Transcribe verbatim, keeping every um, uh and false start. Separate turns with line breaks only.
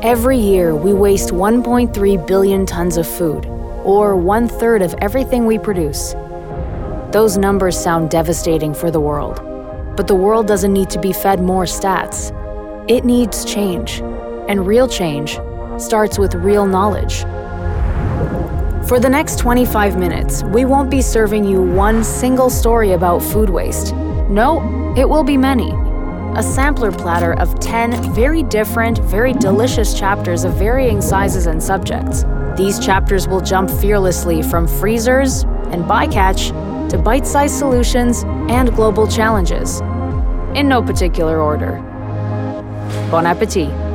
Every year, we waste one point three billion tons of food, or one-third of everything we produce. Those numbers sound devastating for the world, but the world doesn't need to be fed more stats. It needs change, and real change starts with real knowledge. For the next twenty-five minutes, we won't be serving you one single story about food waste. No, it will be many. A sampler platter of ten very different, very delicious chapters of varying sizes and subjects. These chapters will jump fearlessly from freezers and bycatch to bite-sized solutions and global challenges, in no particular order. Bon appétit!